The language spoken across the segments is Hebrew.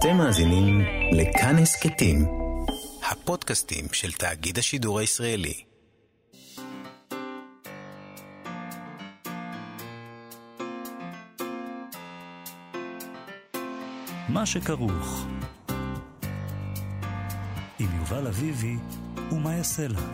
אתם מאזינים לכאן הסכתים, הפודקאסטים של תאגיד השידור הישראלי. מה שכרוך עם יובל אביבי ומה יעשה לה.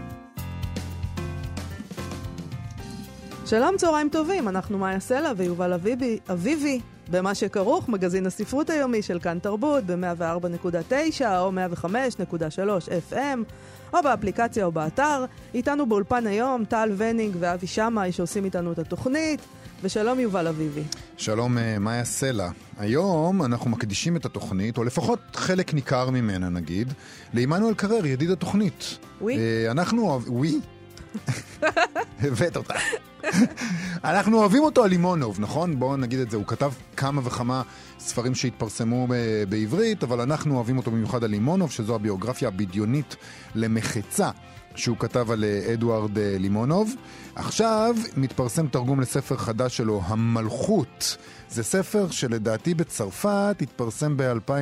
שלום, צהריים טובים, אנחנו מה יעשה לה ויובל אביבי במה שכרוך, מגזין הספרות היומי של כאן תרבות ב-104.9 או 105.3 FM או באפליקציה או באתר. איתנו באולפן היום טל ונינג ואבי שמאי שעושים איתנו את התוכנית. ושלום יובל אביבי. שלום, מה יעשה לה? היום אנחנו מקדישים את התוכנית, או לפחות חלק ניכר ממנה נגיד, לעמנואל קרר, ידיד התוכנית. ווי? ווי? הבאת אותה. אנחנו אוהבים אותו על לימונוב, נכון? בואו נגיד את זה, הוא כתב כמה וכמה ספרים שהתפרסמו בעברית, אבל אנחנו אוהבים אותו במיוחד על לימונוב, שזו הביוגרפיה הבדיונית למחצה שהוא כתב על אדוארד לימונוב. עכשיו מתפרסם תרגום לספר חדש שלו, המלכות. זה ספר שלדעתי בצרפת התפרסם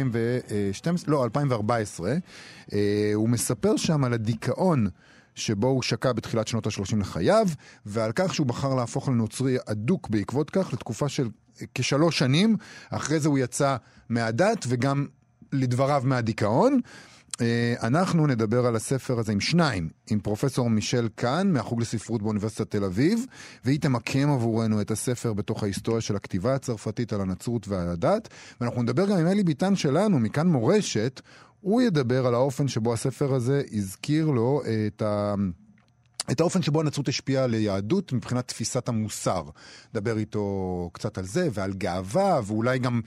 ב-2014. הוא מספר שם על הדיכאון שבו הוא שקע בתחילת שנות ה-30 לחייו, ועל כך שהוא בחר להפוך לנוצרי אדוק בעקבות כך לתקופה של כ3 שנים. אחרי זה הוא יצא מהדת וגם לדבריו מהדיכאון. אנחנו נדבר על הספר הזה עם שניים, עם פרופסור מישל קאן מהחוג לספרות באוניברסיטת תל אביב, והיא תמקם עבורנו את הספר בתוך ההיסטוריה של הכתיבה הצרפתית על הנצרות ועל הדת. ואנחנו נדבר גם עם אלי ביטן שלנו, מכאן מורשת. הוא ידבר על האופן שבו הספר הזה הזכיר לו את האופן שבו הנצרות השפיעה על היהדות מבחינת תפיסת המוסר. דבר איתו קצת על זה ועל גאווה, ואולי גם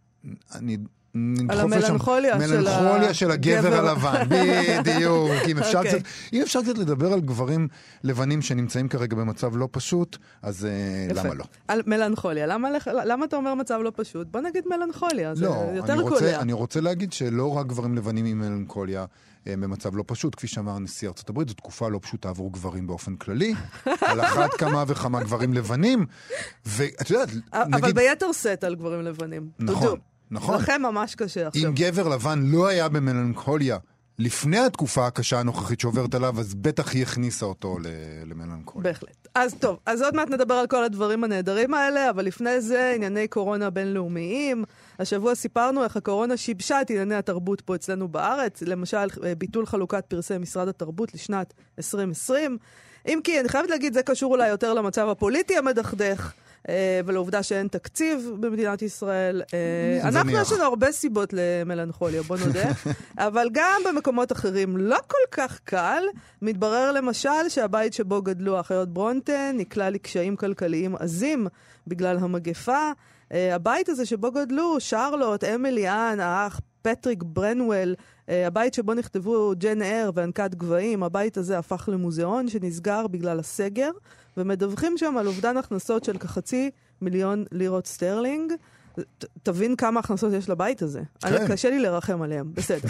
על המלנכוליה של הגבר הלבן. בדיוק. אם אפשר קצת לדבר על גברים לבנים שנמצאים כרגע במצב לא פשוט, אז למה לא? על מלנכוליה. למה אתה אומר מצב לא פשוט? בוא נגיד מלנכוליה. זה יותר קולע. אני רוצה להגיד שלא רק גברים לבנים עם מלנכוליה במצב לא פשוט, כפי שאמר נשיא ארצות הברית, זו תקופה לא פשוטה עבור גברים באופן כללי, על אחת כמה וכמה גברים לבנים, ואת יודעת, אבל ביתר סט על גברים לבנים. נכון. נכון. לכם ממש קשה עכשיו. אם גבר לבן לא היה במלנכוליה לפני התקופה הקשה הנוכחית שעוברת עליו, אז בטח היא הכניסה אותו למלנכוליה. בהחלט. אז טוב, אז עוד מעט נדבר על כל הדברים הנהדרים האלה, אבל לפני זה ענייני קורונה בינלאומיים. השבוע סיפרנו איך הקורונה שיבשה את ענייני התרבות פה אצלנו בארץ, למשל ביטול חלוקת פרסי משרד התרבות לשנת 2020. אם כי אני חייבת להגיד, זה קשור אולי יותר למצב הפוליטי המדכדך, ולעובדה שאין תקציב במדינת ישראל. אנחנו יש לנו הרבה סיבות למלנכוליה, בוא נודה. אבל גם במקומות אחרים לא כל כך קל. מתברר למשל שהבית שבו גדלו האחיות ברונטה נקלע לקשיים כלכליים עזים בגלל המגפה. הבית הזה שבו גדלו שרלוט, אמילי אן, האח פטריק ברנוול, הבית שבו נכתבו ג'ן אר ואנקת גבעים, הבית הזה הפך למוזיאון שנסגר בגלל הסגר, ומדווחים שם על אובדן הכנסות של כ500,000 לירות סטרלינג. תבין כמה הכנסות יש לבית הזה. כן. קשה לי לרחם עליהם, בסדר.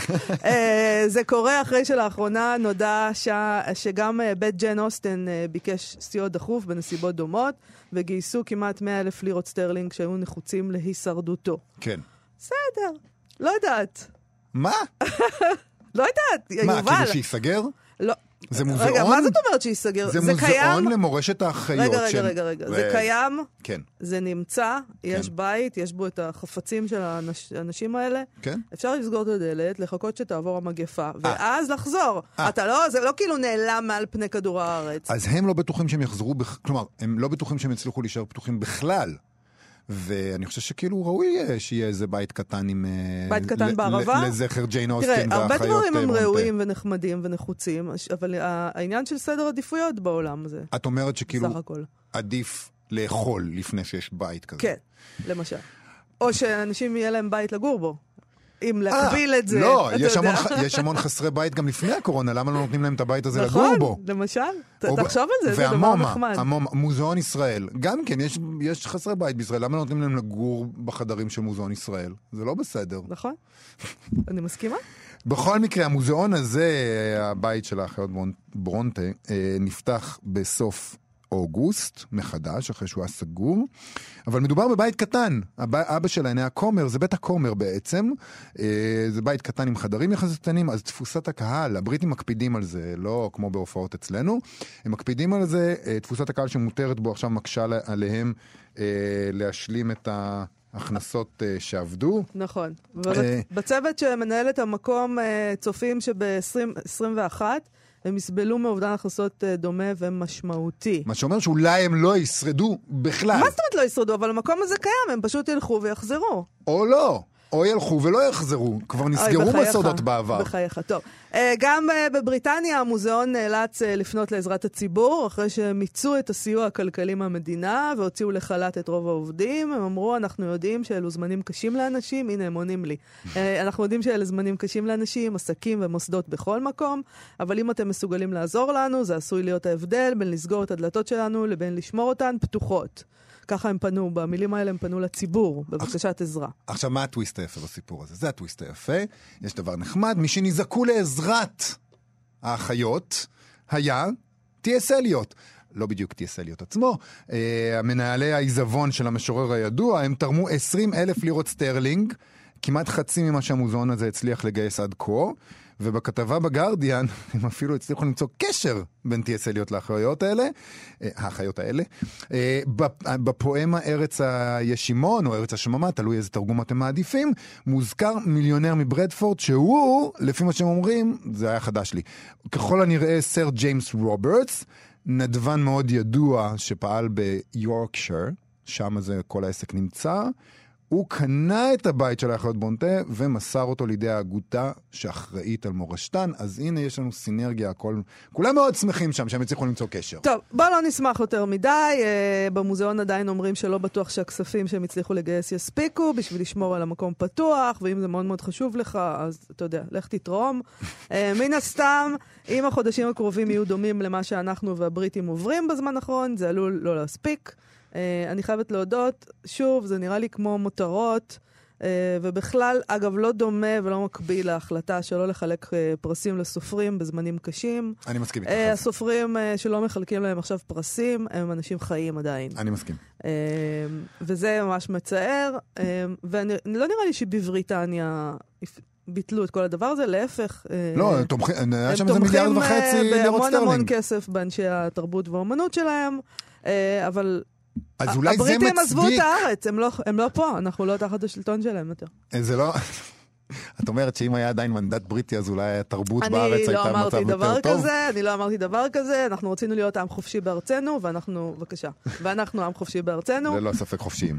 זה קורה אחרי שלאחרונה נודע שגם בית ג'ן אוסטן ביקש סיוע דחוף בנסיבות דומות, וגייסו כמעט 100,000 לירות סטרלינג שהיו נחוצים להישרדותו. כן. בסדר, לא יודעת. מה? לא יודעת, יובל. מה, כאילו שיסגר? לא. זה מוזיאון? רגע, מה זאת אומרת שיסגר? זה מוזיאון למורשת האחיות. רגע. זה קיים, כן. זה נמצא, יש בית, יש בו את החפצים של האנשים האלה. כן. אפשר לסגור את הדלת, לחכות שתעבור המגפה, ואז לחזור. זה לא כאילו נעלם מעל פני כדור הארץ. אז הם לא בטוחים שהם יחזרו, כלומר, הם לא בטוחים שהם יצליחו להישאר פתוחים בכלל. ואני חושב שכאילו ראוי שיהיה איזה בית קטן עם... בית קטן בערבה? לזכר ג'יין אוסטין תראה, הרבה דברים הם ראויים ונחמדים ונחוצים, אבל העניין של סדר עדיפויות בעולם זה. את אומרת שכאילו עדיף לאכול לפני שיש בית כזה. כן, למשל. או שאנשים יהיה להם בית לגור בו. אם להקביל את זה. לא, יש המון חסרי בית גם לפני הקורונה, למה לא נותנים להם את הבית הזה לגור בו? נכון, למשל. תחשוב על זה, זה דבר נחמד. מוזיאון ישראל, גם כן, יש חסרי בית בישראל, למה לא נותנים להם לגור בחדרים של מוזיאון ישראל? זה לא בסדר. נכון, אני מסכימה. בכל מקרה, המוזיאון הזה, הבית של האחיות ברונטה, נפתח בסוף אוגוסט, מחדש, אחרי שהוא היה סגור. אבל מדובר בבית קטן. אבא של עיני הכומר, זה בית הכומר בעצם. זה בית קטן עם חדרים יחסית קטנים, אז תפוסת הקהל, הבריטים מקפידים על זה, לא כמו בהופעות אצלנו. הם מקפידים על זה, תפוסת הקהל שמותרת בו עכשיו מקשה עליהם להשלים את ההכנסות שעבדו. נכון. בצוות שמנהל את המקום צופים שב-2021 הם יסבלו מאובדן הכנסות דומה ומשמעותי. מה שאומר שאולי הם לא ישרדו בכלל. מה זאת אומרת לא ישרדו? אבל המקום הזה קיים, הם פשוט ילכו ויחזרו. או לא. או ילכו ולא יחזרו. כבר נסגרו מסודות בעבר. בחייך, טוב. גם בבריטניה המוזיאון נאלץ לפנות לעזרת הציבור, אחרי שהם מיצו את הסיוע הכלכלי מהמדינה, והוציאו לחל"ת את רוב העובדים. הם אמרו, אנחנו יודעים שאלו זמנים קשים לאנשים, הנה הם עונים לי. אנחנו יודעים שאלה זמנים קשים לאנשים, עסקים ומוסדות בכל מקום, אבל אם אתם מסוגלים לעזור לנו, זה עשוי להיות ההבדל בין לסגור את הדלתות שלנו, לבין לשמור אותן פתוחות. ככה הם פנו, במילים האלה הם פנו לציבור, בבקשת עזרה. עכשיו, מה הטוויסט היפה בסיפור הזה? זה הטוויסט היפה. יש דבר נחמד, מי שנזעקו לעזרת האחיות היה טי.אס. אליוט. לא בדיוק טי.אס. אליוט עצמו. המנהלי העיזבון של המשורר הידוע, הם תרמו 20,000 לירות סטרלינג, כמעט חצי ממה שהמוזיאון הזה הצליח לגייס עד כה. ובכתבה בגרדיאן, הם אפילו הצליחו למצוא קשר בין טי.אס. אליוט לאחיות האלה, האחיות האלה. בפואמה ארץ הישימון, או ארץ השממה, תלוי איזה תרגום אתם מעדיפים, מוזכר מיליונר מברדפורד, שהוא, לפי מה שהם אומרים, זה היה חדש לי, ככל הנראה סר ג'יימס רוברטס, נדבן מאוד ידוע שפעל ביורקשייר, שם זה כל העסק נמצא, הוא קנה את הבית של האחיות בונטה ומסר אותו לידי האגודה שאחראית על מורשתן. אז הנה יש לנו סינרגיה, כולם מאוד שמחים שם שהם יצליחו למצוא קשר. טוב, בוא לא נשמח יותר מדי. במוזיאון עדיין אומרים שלא בטוח שהכספים שהם הצליחו לגייס יספיקו בשביל לשמור על המקום פתוח, ואם זה מאוד מאוד חשוב לך, אז אתה יודע, לך תתרום. מן הסתם, אם החודשים הקרובים יהיו דומים למה שאנחנו והבריטים עוברים בזמן האחרון, זה עלול לא להספיק. אני חייבת להודות, שוב, זה נראה לי כמו מותרות, ובכלל, אגב, לא דומה ולא מקביל להחלטה שלא לחלק פרסים לסופרים בזמנים קשים. אני מסכים איתך. הסופרים שלא מחלקים להם עכשיו פרסים, הם אנשים חיים עדיין. אני מסכים. וזה ממש מצער, ולא נראה לי שבבריטניה ביטלו את כל הדבר הזה, להפך. לא, הם תומכים בהמון המון כסף באנשי התרבות והאומנות שלהם, אבל אז אולי זה מצדיק. הבריטים עזבו את הארץ, הם לא פה, אנחנו לא תחת השלטון שלהם יותר. זה לא... את אומרת שאם היה עדיין מנדט בריטי, אז אולי התרבות בארץ הייתה מצב יותר טוב? אני לא אמרתי דבר כזה, אנחנו רצינו להיות עם חופשי בארצנו, ואנחנו, בבקשה, ואנחנו עם חופשי בארצנו. ללא ספק חופשיים.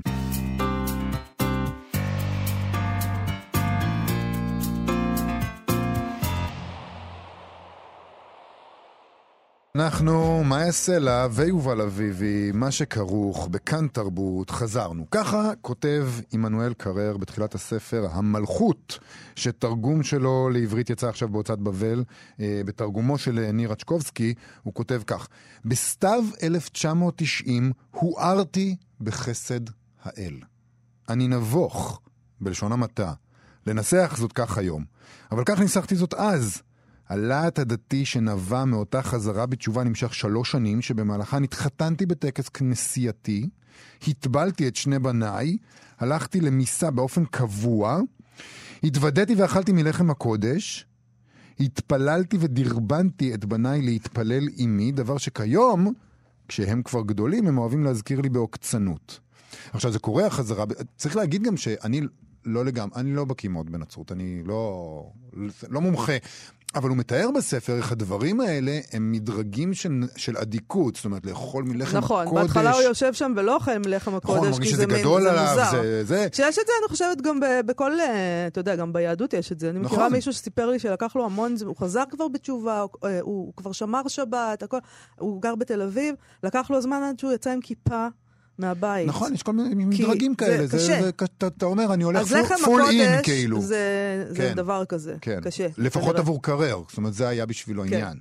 אנחנו, מה יעשה לה ויובל אביבי, מה שכרוך בכאן תרבות, חזרנו. ככה כותב עמנואל קרר בתחילת הספר המלכות, שתרגום שלו לעברית יצא עכשיו בהוצאת בבל, בתרגומו של ניר רצ'קובסקי, הוא כותב כך: בסתיו 1990 הוארתי בחסד האל. אני נבוך, בלשון המעטה, לנסח זאת כך היום, אבל כך ניסחתי זאת אז. הלהט הדתי שנבע מאותה חזרה בתשובה נמשך 3 שנים, שבמהלכן התחתנתי בטקס כנסייתי, התבלתי את 2 בניי, הלכתי למיסה באופן קבוע, התוודעתי ואכלתי מלחם הקודש, התפללתי ודרבנתי את בניי להתפלל עימי, דבר שכיום, כשהם כבר גדולים, הם אוהבים להזכיר לי בעוקצנות. עכשיו זה קורה החזרה, צריך להגיד גם שאני אני לא בקיא מאוד בנצרות, אני לא מומחה, אבל הוא מתאר בספר איך הדברים האלה הם מדרגים של עדיקות, זאת אומרת, לאכול מלחם הקודש. נכון, בהתחלה הוא יושב שם ולא אוכל מלחם הקודש, כי זה גדול עליו, שיש את זה, אני חושבת גם בכל, אתה יודע, גם ביהדות יש את זה. אני מכירה מישהו שסיפר לי שלקח לו המון, הוא חזר כבר בתשובה, הוא כבר שמר שבת, הוא גר בתל אביב, לקח לו זמן עד שהוא יצא עם כיפה מהבית. נכון, יש כל מיני מדרגים כאלה. אתה אומר, אני הולך פול אין כאילו. זה דבר כזה, קשה. לפחות עבור קרר, זאת אומרת, זה היה בשבילו עניין.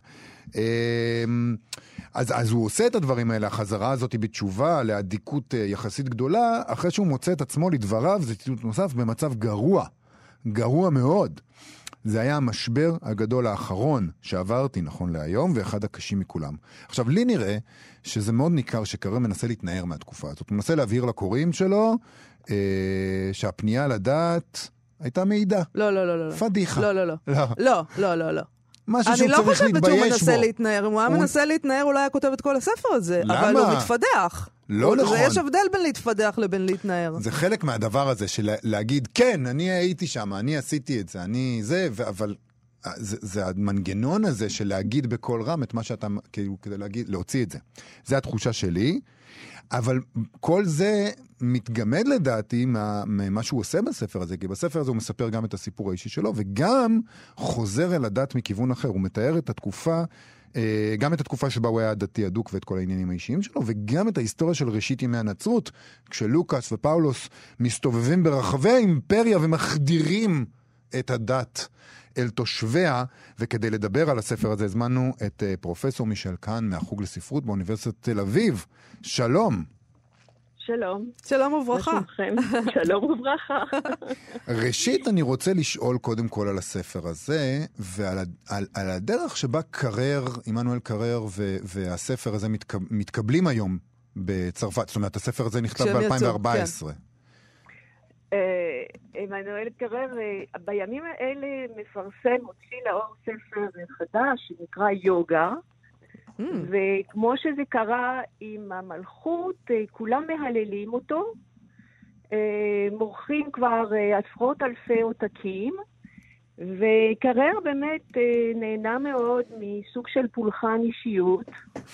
אז הוא עושה את הדברים האלה, החזרה הזאת בתשובה, לעדיקות יחסית גדולה, אחרי שהוא מוצא את עצמו לדבריו, זה ציטוט נוסף, במצב גרוע מאוד. זה היה המשבר הגדול האחרון שעברתי נכון להיום, ואחד הקשים מכולם. עכשיו, לי נראה שזה מאוד ניכר שקרר מנסה להתנער מהתקופה הזאת. הוא מנסה להבהיר לקוראים שלו שהפנייה לדעת הייתה מעידה. לא. פדיחה. לא. משהו שהוא צריך להתבייש בו. אני לא חושבת שהוא מנסה להתנער. אם הוא היה מנסה להתנער, אולי היה כותב את כל הספר הזה. למה? אבל הוא מתפדח. לא נכון. יש הבדל בין להתפדח לבין להתנער. זה חלק מהדבר הזה של להגיד, כן, אני הייתי שם, אני עשיתי את זה, אני זה, אבל זה המנגנון הזה של להגיד בכל רם את מה שאתה, כאילו, כדי להגיד, להוציא את זה. זה התחושה שלי, אבל כל זה מתגמד לדעתי ממה שהוא עושה בספר הזה, כי בספר הזה הוא מספר גם את הסיפור האישי שלו, וגם חוזר אל הדת מכיוון אחר. הוא מתאר את התקופה, גם את התקופה שבה הוא היה דתי אדוק ואת כל העניינים האישיים שלו, וגם את ההיסטוריה של ראשית ימי הנצרות, כשלוקאס ופאולוס מסתובבים ברחבי האימפריה ומחדירים את הדת אל תושביה, וכדי לדבר על הספר הזה הזמנו את פרופסור מישל קאן מהחוג לספרות באוניברסיטת תל אביב. שלום. שלום. שלום וברכה. שלום וברכה. ראשית, אני רוצה לשאול קודם כל על הספר הזה, ועל הדרך שבה קרר, עמנואל קרר והספר הזה מתקבלים היום בצרפת. זאת אומרת, הספר הזה נכתב ב-2014. עמנואל קרר בימים האלה מפרסם, הוציא לאור ספר חדש שנקרא יוגה, וכמו שזה קרה עם המלכות, כולם מהללים אותו, מורחים כבר עשרות אלפי עותקים, וקרר באמת נהנה מאוד מסוג של פולחן אישיות,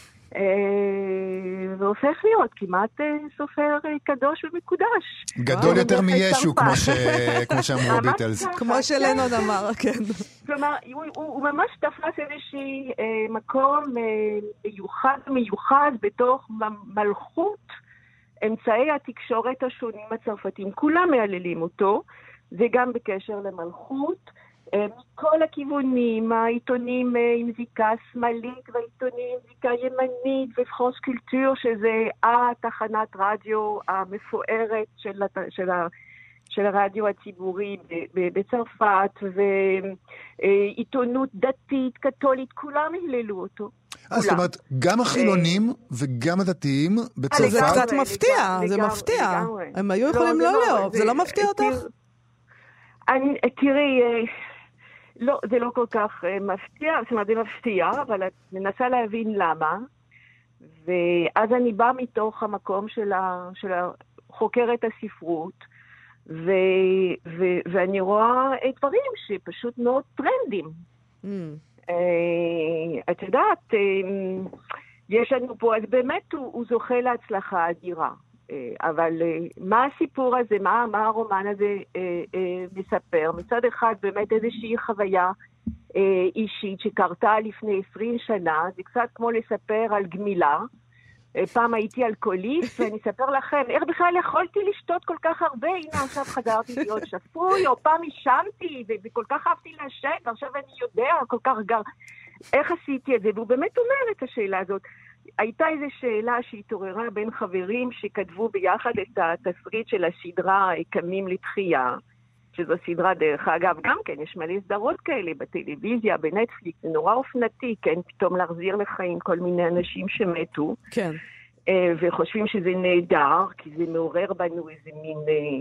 והופך להיות כמעט סופר קדוש ומקודש. גדול יותר מישו, כמו שאמרו הביטלס. כמו שלנון אמר, כן. כלומר, הוא ממש תפס איזושהי מקום מיוחד בתוך מלכות אמצעי התקשורת השונים הצרפתיים. כולם מהללים אותו, וגם בקשר למלכות. מכל הכיוונים, העיתונים עם זיקה שמאלית והעיתונים עם זיקה ימנית ופרנס קולטור, שזה התחנת רדיו המפוארת של הרדיו הציבורי בצרפת, ועיתונות דתית, קתולית, כולם הללו אותו. זאת אומרת, גם החילונים וגם הדתיים בצרפת... זה קצת מפתיע, זה מפתיע. הם היו יכולים לא לאהוב, זה לא מפתיע אותך? תראי... לא, זה לא כל כך מפתיע, זאת אומרת, זה מפתיע, אבל את מנסה להבין למה, ואז אני באה מתוך המקום של חוקרת הספרות, ואני רואה דברים שפשוט מאוד טרנדים. את יודעת, יש לנו פה, אז באמת הוא זוכה להצלחה אדירה. אבל מה הסיפור הזה, מה הרומן הזה מספר? מצד אחד באמת איזושהי חוויה אישית שקרתה לפני 20 שנה, זה קצת כמו לספר על גמילה. פעם הייתי אלכוהוליסט, ואני אספר לכם, איך בכלל יכולתי לשתות כל כך הרבה, הנה עכשיו חזרתי להיות שפוי, או פעם ישנתי, וכל כך אהבתי לעשן, ועכשיו אני יודע כל כך איך עשיתי את זה, והוא באמת אומר את השאלה הזאת. הייתה איזו שאלה שהתעוררה בין חברים שכתבו ביחד את התסריט של הסדרה קמים לתחייה, שזו סדרה דרך אגב, גם כן יש מלא סדרות כאלה בטלוויזיה, בנטפליקס, זה נורא אופנתי, כן, פתאום להחזיר לחיים כל מיני אנשים שמתו, כן. וחושבים שזה נהדר, כי זה מעורר בנו איזה מין...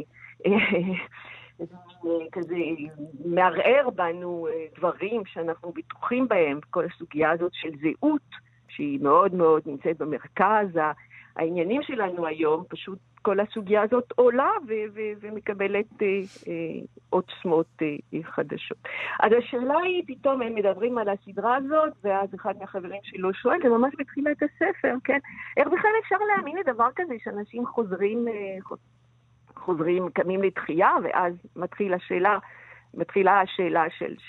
כזה מערער בנו דברים שאנחנו בטוחים בהם, כל הסוגיה הזאת של זהות, שהיא מאוד מאוד נמצאת במרכז העניינים שלנו היום, פשוט כל הסוגיה הזאת עולה ומקבלת עוצמות חדשות. אז השאלה היא, פתאום הם מדברים על הסדרה הזאת, ואז אחד מהחברים שלו שואל, זה ממש בתחילת הספר, כן? איך בכלל אפשר להאמין לדבר כזה, שאנשים חוזרים, קמים לתחייה, ואז מתחילה השאלה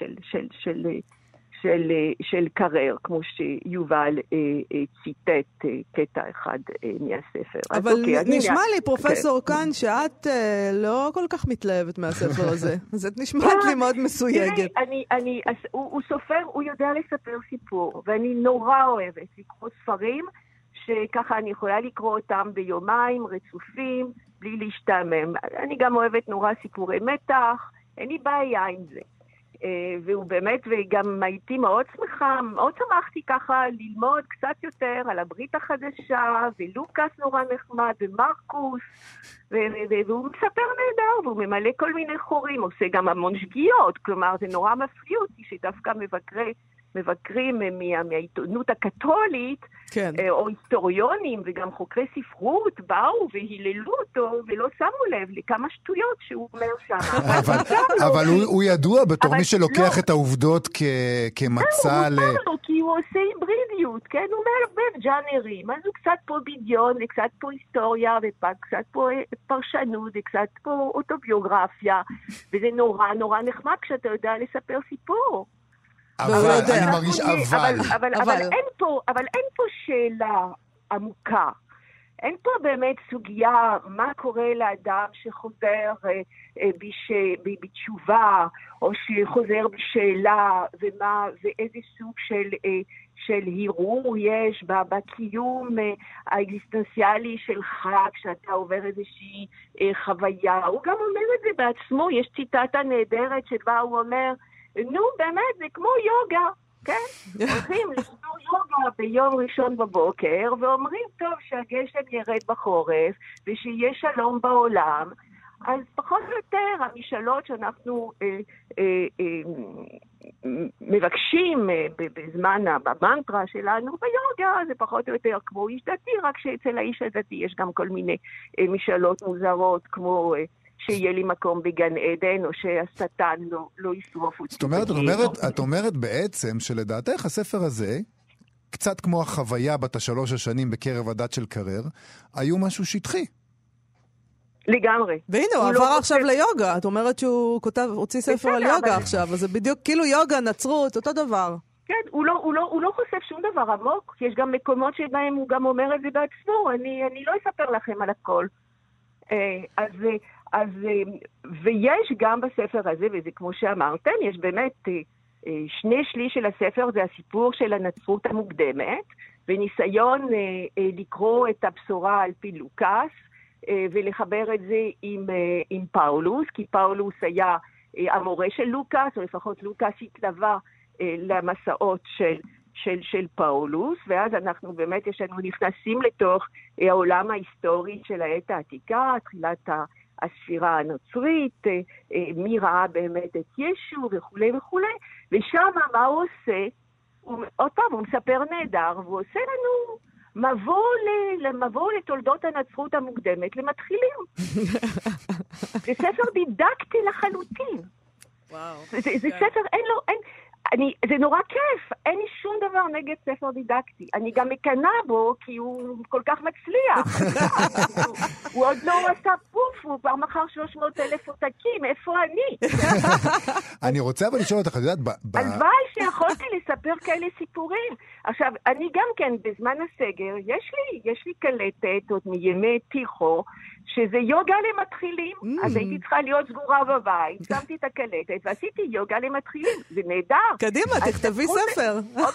של קרר, כמו שיובל ציטט קטע אחד מהספר. אבל נשמע לי, פרופסור קאן, שאת לא כל כך מתלהבת מהספר הזה. אז את נשמעת לי מאוד מסויגת. הוא סופר, הוא יודע לספר סיפור, ואני נורא אוהבת לקרוא ספרים, שככה אני יכולה לקרוא אותם ביומיים רצופים, בלי להשתעמם. אני גם אוהבת נורא סיפורי מתח, אין לי בעיה עם זה. והוא באמת, וגם הייתי מאוד שמחה, מאוד שמחתי ככה ללמוד קצת יותר על הברית החדשה, ולוקאס נורא נחמד, ומרקוס, והוא מספר נהדר, והוא ממלא כל מיני חורים, עושה גם המון שגיאות, כלומר זה נורא מפליא אותי שדווקא מבקרים מהעיתונות הקתולית, כן. או היסטוריונים וגם חוקרי ספרות באו והיללו אותו ולא שמו לב לכמה שטויות שהוא אומר שם. אבל הוא ידוע בתור מי שלוקח את העובדות כמצע הוא אומר לו, כי הוא עושה היברידיות, כן? הוא מערבב ג'אנרים, אז הוא קצת פה בדיון וקצת פה היסטוריה וקצת פה פרשנות וקצת פה אוטוביוגרפיה, וזה נורא נורא נחמד כשאתה יודע לספר סיפור. אבל אני מרגיש אבל אין פה שאלה עמוקה. אין פה באמת סוגיה מה קורה לאדם שחוזר בתשובה, או שחוזר בשאלה, ואיזה סוג של הירור יש בקיום האקזיסטנציאלי שלך, כשאתה עובר איזושהי חוויה. הוא גם אומר את זה בעצמו, יש ציטטה נהדרת שבה הוא אומר, נו, באמת, זה כמו יוגה, כן? הולכים לשיעור יוגה ביום ראשון בבוקר, ואומרים, טוב, שהגשם ירד בחורף, ושיהיה שלום בעולם, אז פחות או יותר, המשאלות שאנחנו מבקשים בזמן, במנטרה שלנו, ביוגה, זה פחות או יותר כמו איש דתי, רק שאצל האיש הדתי יש גם כל מיני משאלות מוזרות, כמו שיהיה לי מקום בגן עדן, או שהשטן לא ישרוף אותי. זאת אומרת, את אומרת בעצם שלדעתך הספר הזה, קצת כמו החוויה בת 3 השנים בקרב הדת של קרר, היו משהו שטחי. לגמרי. והנה, הוא עבר עכשיו ליוגה. את אומרת שהוא הוציא ספר על יוגה עכשיו, אז זה בדיוק כאילו יוגה, נצרות, אותו דבר. כן, הוא לא חושף שום דבר עמוק. יש גם מקומות שבהם הוא גם אומר את זה בעצמו. אני לא אספר לכם על הכל. אז ויש גם בספר הזה, וזה כמו שאמרתם, יש באמת 2/3 של הספר, זה הסיפור של הנצרות המוקדמת, וניסיון לקרוא את הבשורה על פי לוקאס, ולחבר את זה עם פאולוס, כי פאולוס היה המורה של לוקאס, או לפחות לוקאס התלווה למסעות של פאולוס, ואז אנחנו באמת נכנסים לתוך העולם ההיסטורי של העת העתיקה, תחילת הספירה הנוצרית, מי ראה באמת את ישו וכו' וכו', ושם מה הוא עושה? עוד פעם, הוא מספר נהדר, והוא עושה לנו מבוא לתולדות הנצרות המוקדמת למתחילים. זה ספר דידקטי לחלוטין. וואו. זה ספר, זה נורא כיף, אין לי שום דבר נגד ספר דידקטי. אני גם מקנה בו כי הוא כל כך מצליח. הוא עוד לא עשה פוף, הוא כבר מכר 300,000 עותקים, איפה אני? אני רוצה אבל לשאול אותך, את יודעת, הלוואי שיכולתי לספר כאלה סיפורים. עכשיו, אני גם כן, בזמן הסגר, יש לי קלטת עוד מימי טיחו, שזה יוגה למתחילים, אז הייתי צריכה להיות סגורה בבית, שמתי את הקלטת ועשיתי יוגה למתחילים, זה נהדר. קדימה, תכתבי ספר.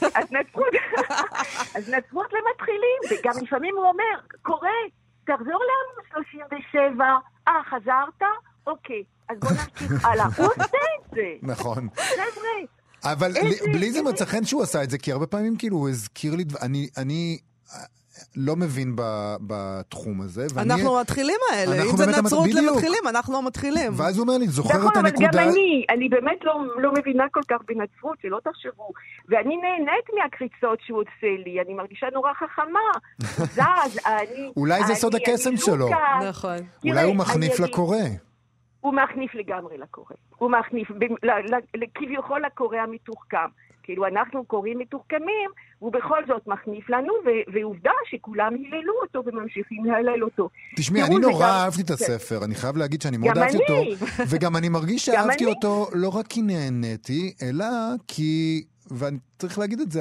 אז נצרות למתחילים, וגם לפעמים הוא אומר, קורא, תחזור לעמוד 37, חזרת? אוקיי, אז בוא נמשיך הלאה. הוא עושה את זה. נכון. חבר'ה. אבל בלי זה מצא חן שהוא עשה את זה, כי הרבה פעמים כאילו הוא הזכיר לי, אני לא מבין בתחום הזה. אנחנו מתחילים האלה, אם זה נצרות למתחילים, אנחנו מתחילים. ואז הוא אומר לי, זוכר את הנקודה... נכון, אבל גם אני באמת לא מבינה כל כך בנצרות, שלא תחשבו. ואני נהנית מהקריצות שהוא עושה לי, אני מרגישה נורא חכמה. אולי זה סוד הקסם שלו. נכון. אולי הוא מחניף לקורא. הוא מחניף לגמרי לקורא. הוא מחניף, כביכול לקורא המתוחכם. כאילו אנחנו קוראים מתוחכמים, הוא בכל זאת מחניף לנו, ועובדה שכולם היללו אותו וממשיכים להלל אותו. תשמעי, אני נורא אהבתי את הספר, אני חייב להגיד שאני מאוד אהבתי אותו, וגם אני מרגיש שאהבתי אותו לא רק כי נהניתי, אלא כי, ואני צריך להגיד את זה,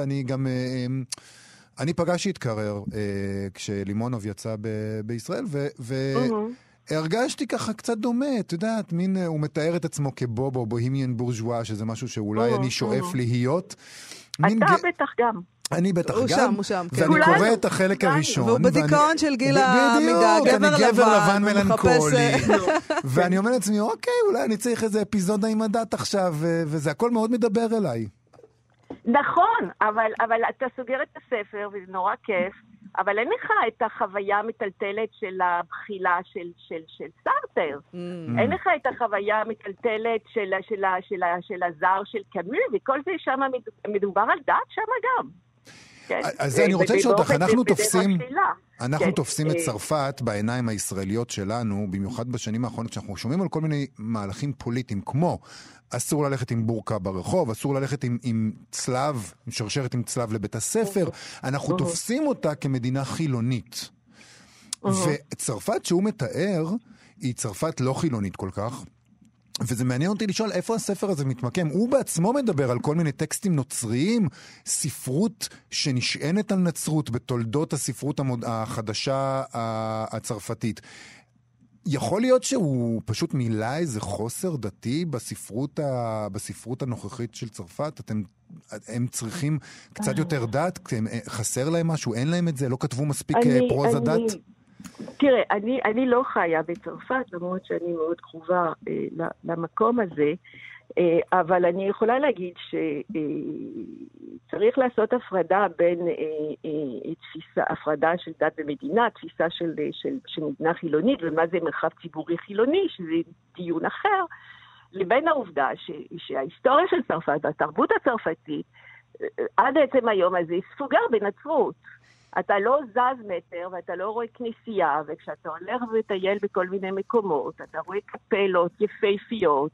אני פגשתי את קרר כשלימונוב יצא בישראל, הרגשתי ככה קצת דומה, את יודעת, הוא מתאר את עצמו כבובו, בוהמיאן בורז'ואה, שזה משהו שאולי אני שואף להיות. אתה בטח גם. אני בטח הוא גם, שם, כן. ואני קורא את החלק הראשון. והוא בדיכאון של גיל העמידה, גבר לבן הוא מלנכולי. ואני אומר לעצמי, אוקיי, אולי אני צריך איזה אפיזודה עם הדת עכשיו, וזה הכל מאוד מדבר אליי. נכון, אבל אתה סוגר את הספר, וזה נורא כיף, אבל אין לך את החוויה המטלטלת של הבחילה של סארטר. אין לך את החוויה המטלטלת של הזר של קאמי, וכל זה שם מדובר על דת שם גם. אז אני רוצה לשאול אותך, אנחנו תופסים את צרפת בעיניים הישראליות שלנו, במיוחד בשנים האחרונות, שאנחנו שומעים על כל מיני מהלכים פוליטיים, כמו אסור ללכת עם בורקה ברחוב, אסור ללכת עם צלב, עם שרשרת עם צלב לבית הספר, אנחנו תופסים אותה כמדינה חילונית. וצרפת שהוא מתאר, היא צרפת לא חילונית כל כך, וזה מעניין אותי לשאול איפה הספר הזה מתמקם. הוא בעצמו מדבר על כל מיני טקסטים נוצריים, ספרות שנשענת על נצרות בתולדות הספרות החדשה הצרפתית. יכול להיות שהוא פשוט מילא איזה חוסר דתי בספרות הנוכחית של צרפת? הם צריכים קצת יותר דת? חסר להם משהו? אין להם את זה? לא כתבו מספיק פרוזה דת? תראה, אני לא חיה בצרפת, למרות שאני מאוד קרובה למקום הזה, אבל אני יכולה להגיד שצריך לעשות הפרדה בין הפרדה של דת ומדינה, תפיסה של מדינה חילונית, ומה זה מרחב ציבורי חילוני, שזה דיון אחר, לבין העובדה שההיסטוריה של צרפת והתרבות הצרפתית, עד עצם היום הזה, ספוגה בנצרות. אתה לא זז מטר, ואתה לא רואה כנסייה, וכשאתה הולך וטייל בכל מיני מקומות, אתה רואה קפלות יפהפיות,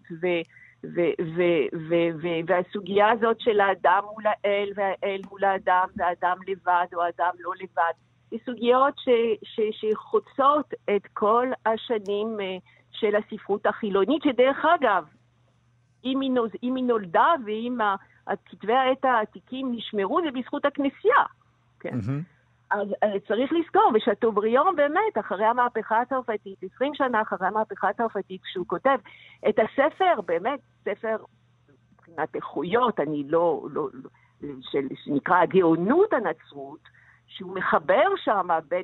והסוגיה הזאת של האדם מול האל, והאל מול האדם, והאדם לבד או האדם לא לבד, היא סוגיות שחוצות את כל השנים של הספרות החילונית, שדרך אגב, אם היא נולדה, ואם כתבי העת העתיקים נשמרו, זה בזכות הכנסייה, כן? אז צריך לזכור, ושאטובריאן באמת, אחרי המהפכה הצרפתית, 20 שנה אחרי המהפכה הצרפתית, כשהוא כותב את הספר, באמת, ספר מבחינת איכויות, שנקרא הגאונות הנצרות, שהוא מחבר שם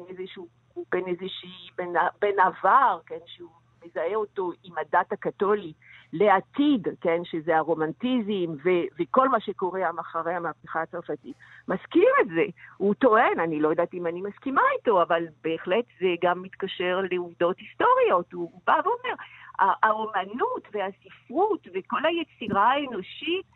בין עבר, כן, שהוא מזהה אותו עם הדת הקתולית, לעתיד, כן, שזה הרומנטיזם וכל מה שקורה אחרי המהפכה הצרפתית. מזכיר את זה. הוא טוען, אני לא יודעת אם אני מסכימה איתו, אבל בהחלט זה גם מתקשר לעובדות היסטוריות. הוא בא ואומר, האומנות והספרות וכל היצירה האנושית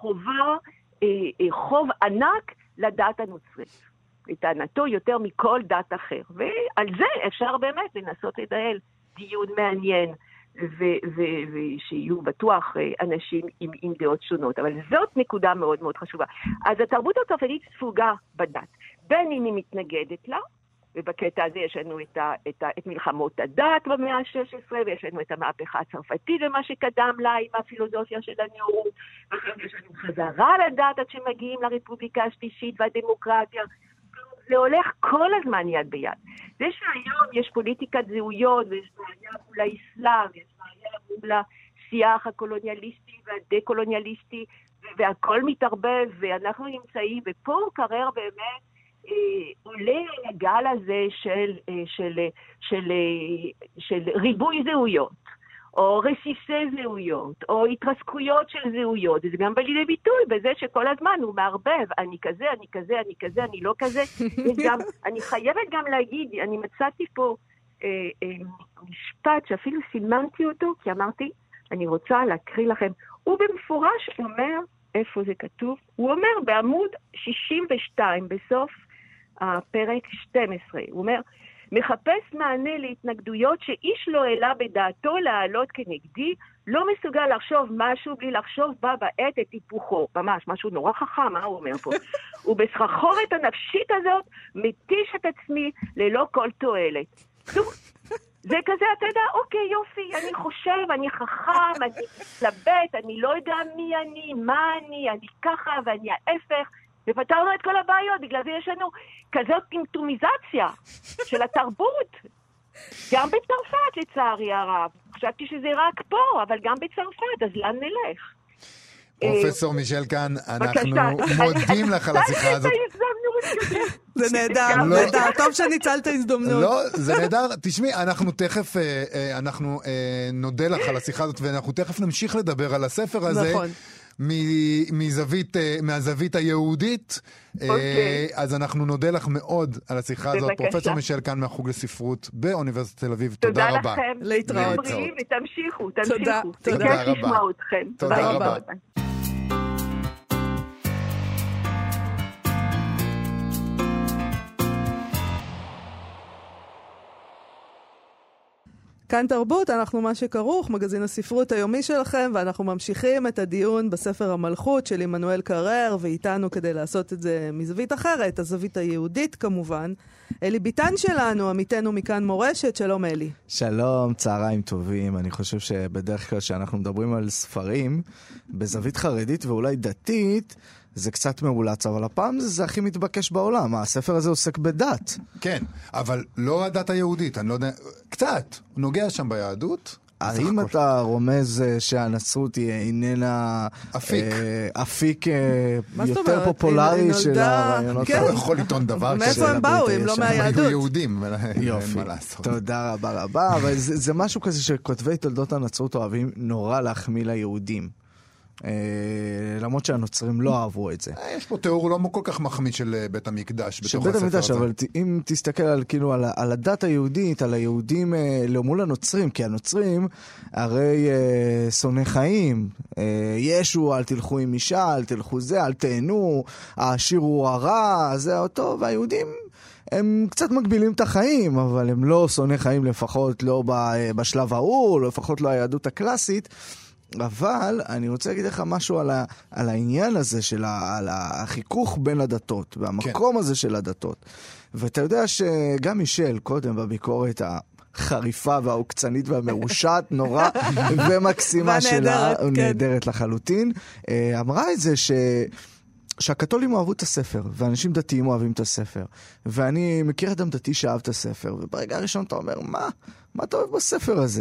חוב ענק לדת הנוצרית. לטענתו יותר מכל דת אחר. ועל זה אפשר באמת לנסות לדעת דיון מעניין. ושיהיו בטוח אנשים עם דעות שונות. אבל זאת נקודה מאוד מאוד חשובה. אז התרבות הצרפתית ספוגה בדת. בין אם היא מתנגדת לה, ובקטע הזה יש לנו את מלחמות הדת במאה ה-16, ויש לנו את המהפכה הצרפתית ומה שקדם לה עם הפילוסופיה של הנאורות, ואחר יש לנו חזרה לדת עד שמגיעים לרפובליקה השלישית והדמוקרטיה. זה הולך כל הזמן יד ביד. זה שהיום יש פוליטיקת זהויות, ויש בעיה מול האסלאם, יש בעיה מול השיח הקולוניאליסטי והדה-קולוניאליסטי, והכל מתערבב, ואנחנו נמצאים, ופה הוא קרר באמת, עולה הגל הזה של ריבוי זהויות, או רסיסי זהויות, או התרסקויות של זהויות. זה גם בא לידי ביטוי בזה שכל הזמן הוא מערבב, אני כזה, אני כזה, אני כזה, אני לא כזה. וגם, אני חייבת גם להגיד, אני מצאתי פה משפט שאפילו סימנתי אותו, כי אמרתי, אני רוצה להקריא לכם. הוא במפורש אומר, איפה זה כתוב? הוא אומר בעמוד 62, בסוף הפרק 12, הוא אומר, מחפש מענה להתנגדויות שאיש לא העלה בדעתו להעלות כנגדי, לא מסוגל לחשוב משהו בלי לחשוב בה בעת את היפוכו. ממש, משהו נורא חכם, מה הוא אומר פה? ובסחרחורת הנפשית הזאת, מתיש את עצמי ללא כל תועלת. זה כזה, אתה יודע, אוקיי, יופי, אני חושב, אני חכם, אני מתלבט, אני לא יודע מי אני, מה אני ככה ואני ההפך, ופתרנו את כל הבעיות, בגלל זה יש לנו כזאת פימטומיזציה של התרבות. גם בצרפת, לצערי הרב. חשבתי שזה רק פה, אבל גם בצרפת, אז לאן נלך? פרופסור מישל כאן, אנחנו מודים לך על השיחה הזאת. זה נהדר, טוב שניצלת הזדמנות. לא, זה נהדר. תשמעי, אנחנו תכף, נודה לך על השיחה הזאת, ואנחנו תכף נמשיך לדבר על הספר הזה. נכון. מהזווית היהודית. אז אנחנו נודה לך מאוד על השיחה הזאת. פרופסור מישל כאן מהחוג לספרות באוניברסיטת תל אביב. תודה רבה. תודה לכם. להתראות. ותמשיכו. תודה רבה. לשמוע אתכם. תודה רבה. כאן תרבות, אנחנו מה שכרוך, מגזין הספרות היומי שלכם, ואנחנו ממשיכים את הדיון בספר המלכות של עמנואל קרר, ואיתנו כדי לעשות את זה מזווית אחרת, הזווית היהודית כמובן. אלי ביטן שלנו, עמיתנו מכאן מורשת, שלום אלי. שלום, צהריים טובים. אני חושב שבדרך כלל שאנחנו מדברים על ספרים, בזווית חרדית ואולי דתית, זה קצת מאולץ, אבל הפעם זה הכי מתבקש בעולם. הספר הזה עוסק בדת. כן, אבל לא הדת היהודית, אני לא יודע, קצת, הוא נוגע שם ביהדות. האם אתה רומז שהנצרות היא איננה אפיק יותר פופולרי של הרעיונות? אתה לא יכול לטעון דבר כזה. מאיפה הם באו, אם לא מהיהדות? היו יהודים, יופי, תודה רבה רבה, אבל זה משהו כזה שכותבי תולדות הנצרות אוהבים נורא להחמיא ליהודים. למרות שהנוצרים לא אהבו את זה. יש פה תיאור לא כל כך מחמיא של בית המקדש בתוך הספר הזה. של בית המקדש, אבל אם תסתכל על הדת היהודית, על היהודים מול הנוצרים, כי הנוצרים הרי שונא חיים, ישו, אל תלכו עם אישה, אל תלכו זה, אל תהנו, העשיר הוא הרע, זה אותו, והיהודים הם קצת מגבילים את החיים, אבל הם לא שונא חיים לפחות לא בשלב ההוא, לפחות לא היהדות הקלאסית. אבל אני רוצה להגיד לך משהו על העניין הזה של על החיכוך בין הדתות והמקום הזה של הדתות. ואתה יודע שגם מישל קודם בביקורת החריפה והעוקצנית והמרושעת נורא ומקסימה שלה, נהדרת לחלוטין, אמרה את זה שהקתולים אוהבו את הספר, ואנשים דתיים אוהבים את הספר. ואני מכיר אדם דתי שאהב את הספר, וברגע הראשון אתה אומר, מה אתה אוהב בספר הזה?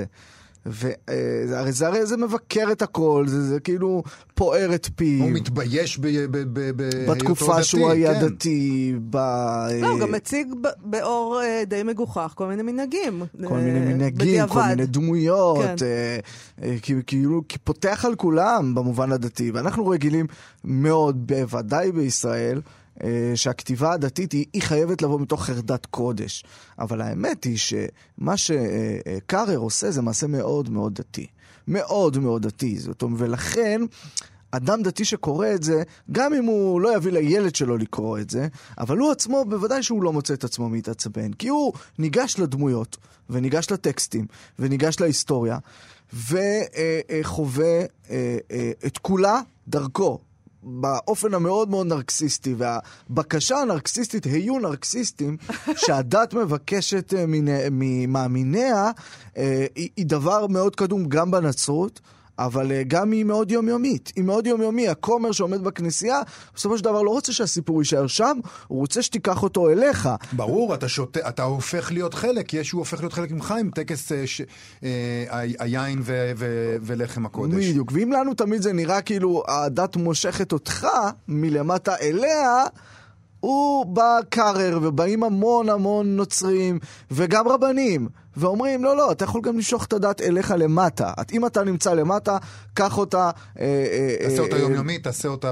הרי זה מבקר את הכל, זה כאילו פוער את פיו. הוא מתבייש בתקופה שהוא היה דתי. לא, הוא גם מציג באור די מגוחך כל מיני מנהגים. כל מיני דמויות. כאילו, כי פותח על כולם במובן הדתי. ואנחנו רגילים מאוד, בוודאי בישראל, שהכתיבה הדתית היא חייבת לבוא מתוך חרדת קודש. אבל האמת היא שמה שקרר עושה זה מעשה מאוד מאוד דתי. מאוד מאוד דתי. זאת אומרת, ולכן אדם דתי שקורא את זה, גם אם הוא לא יביא לילד שלו לקרוא את זה, אבל הוא עצמו, בוודאי שהוא לא מוצא את עצמו מתעצבן. כי הוא ניגש לדמויות, וניגש לטקסטים, וניגש להיסטוריה, וחווה את כולה דרכו. באופן המאוד מאוד נרקסיסטי, והבקשה הנרקסיסטית, היו נרקסיסטים, שהדת מבקשת ממאמיניה, היא דבר מאוד קדום גם בנצרות, אבל גם היא מאוד יומיומית. היא מאוד יומיומי. הכומר שעומד בכנסייה, בסופו של דבר לא רוצה שהסיפור יישאר שם, הוא רוצה שתיקח אותו אליך. ברור, אתה הופך להיות חלק, ישו הופך להיות חלק ממך עם טקס היין ולחם הקודש. בדיוק, ואם לנו תמיד זה נראה כאילו הדת מושכת אותך מלמטה אליה, הוא בא קרר, ובאים המון נוצרים, וגם רבנים, ואומרים, לא, אתה יכול גם לשוך את הדת אליך למטה. אם אתה נמצא למטה, קח אותה... תעשה אותה יומיומית, תעשה אותה...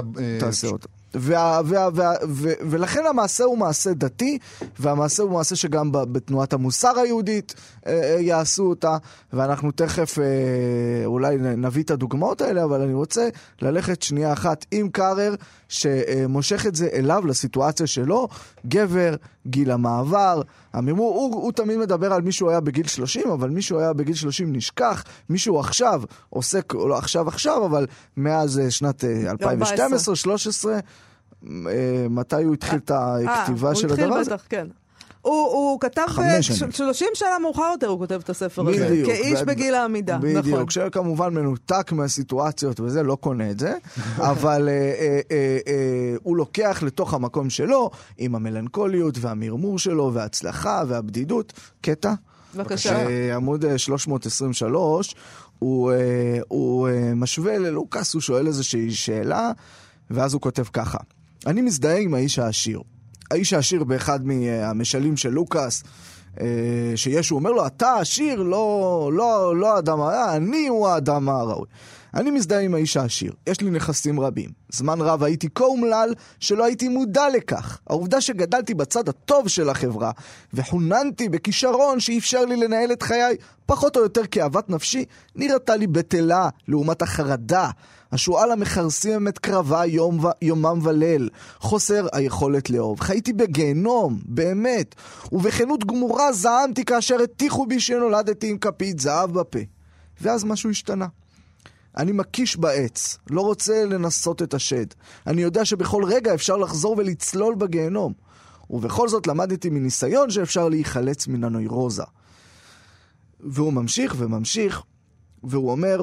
ולכן המעשה הוא מעשה דתי, והמעשה הוא מעשה שגם בתנועת המוסר היהודית יעשו אותה, ואנחנו תכף אולי נביא את הדוגמאות האלה, אבל אני רוצה ללכת שנייה אחת עם קרר, שמושך את זה אליו, לסיטואציה שלו, גבר, גיל המעבר, הוא תמיד מדבר על מישהו היה בגיל 30, אבל מישהו היה בגיל 30 נשכח, מישהו עכשיו עוסק, לא עכשיו, אבל מאז שנת 2012-2013, מתי הוא התחיל את הכתיבה של הדבר הזה? הוא התחיל בטח, כן. הוא כתב 30 שנה מאוחר יותר, הוא כותב את הספר הזה, כאיש בגיל העמידה. בדיוק, שכמובן מנותק מהסיטואציות וזה, לא קונה את זה, אבל הוא לוקח לתוך המקום שלו, עם המלנכוליות והמרמור שלו, וההצלחה והבדידות, קטע. בבקשה. עמוד 323, הוא משווה ללוקאס, הוא שואל איזושהי שאלה, ואז הוא כותב ככה: אני מזדהה עם האיש העשיר. האיש העשיר באחד מהמשלים של לוקאס, שישו אומר לו, אתה עשיר, לא האדם, אני הוא האדם הראוי. אני מזדהה עם האיש העשיר, יש לי נכסים רבים. זמן רב הייתי כה אומלל שלא הייתי מודע לכך. העובדה שגדלתי בצד הטוב של החברה, וחוננתי בכישרון שאפשר לי לנהל את חיי, פחות או יותר כאוות נפשי, נראתה לי בטלה לעומת החרדה. השועל המחרסים את קרבה יומם וליל, חוסר היכולת לאהוב. חייתי בגיהנום, באמת, ובכנות גמורה זעמתי כאשר הטיחו בי שנולדתי עם כפית זהב בפה. ואז משהו השתנה. אני מקיש בעץ, לא רוצה לנסות את השד. אני יודע שבכל רגע אפשר לחזור ולצלול בגיהנום. ובכל זאת למדתי מניסיון שאפשר להיחלץ מן הנוירוזה. והוא ממשיך וממשיך, והוא אומר,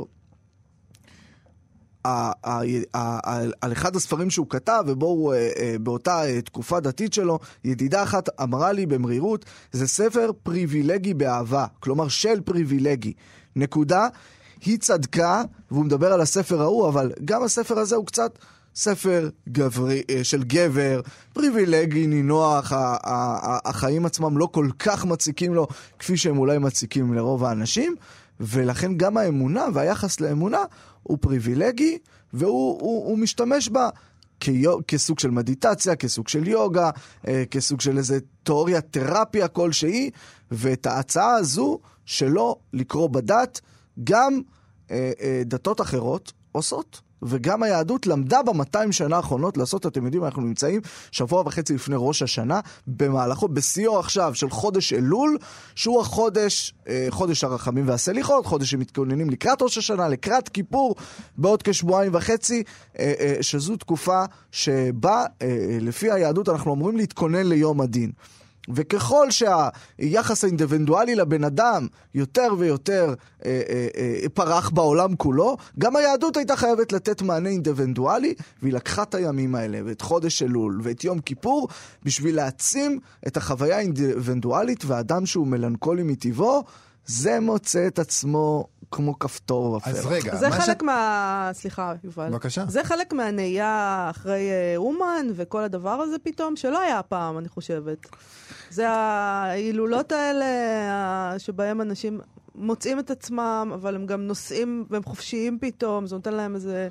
על אחד הספרים שהוא כתב, ובו הוא באותה תקופה דתית שלו, ידידה אחת אמרה לי במרירות, זה ספר פריבילגי באהבה, כלומר של פריבילגי. נקודה, היא צדקה, והוא מדבר על הספר ההוא, אבל גם הספר הזה הוא קצת ספר גברי, של גבר, פריבילגי, נינוח, החיים עצמם לא כל כך מציקים לו, כפי שהם אולי מציקים לרוב האנשים, ולכן גם האמונה והיחס לאמונה הוא פריבילגי, והוא משתמש בה כסוג של מדיטציה, כסוג של יוגה, כסוג של איזה תיאוריה תרפיה כלשהי, ואת ההצעה הזו שלא לקרוא בדת, גם דתות אחרות עושות, וגם היהדות למדה ב200 שנה האחרונות לעשות. אתם יודעים, אנחנו נמצאים שבוע וחצי לפני ראש השנה, במהלכו, בסיור עכשיו של חודש אלול, שהוא החודש, חודש הרחמים והסליחות, חודש שמתכוננים לקראת ראש השנה, לקראת כיפור, בעוד כשבועיים וחצי, שזו תקופה שבה, לפי היהדות, אנחנו אמורים להתכונן ליום הדין. וככל שהיחס האינדיבידואלי לבן אדם יותר ויותר פרח בעולם כולו, גם היהדות הייתה חייבת לתת מענה אינדיבידואלי, והיא לקחה את הימים האלה, ואת חודש אלול, ואת יום כיפור, בשביל להעצים את החוויה האינדיבידואלית, והאדם שהוא מלנכולי מטבעו, זה מוצא את עצמו כמו כפתור בפרח. אז רגע, זה חלק סליחה, יובל. בבקשה. זה חלק מהנהייה אחרי אומן וכל הדבר הזה פתאום, שלא היה פעם, אני חושבת. זה ההילולות האלה שבהם אנשים מוצאים את עצמם, אבל הם גם נוסעים והם חופשיים פתאום, זה נותן להם איזה...